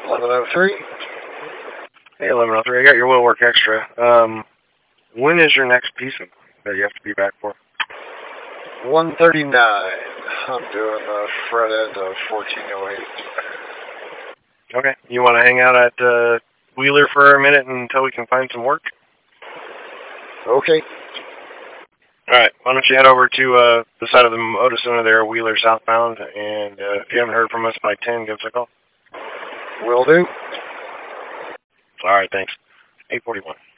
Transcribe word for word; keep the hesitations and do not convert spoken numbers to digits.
eleven oh three. Hey, eleven oh three, I got your Will Work Extra. Um, when is your next piece of that you have to be back for? one thirty-nine. I'm doing the front end of fourteen oh eight. Okay. You want to hang out at uh, Wheeler for a minute until we can find some work? Okay. All right. Why don't you head over to uh, the side of the Moda Center there, Wheeler southbound, and uh, if you haven't heard from us by ten, give us a call. Will do. All right. Thanks. eight forty-one.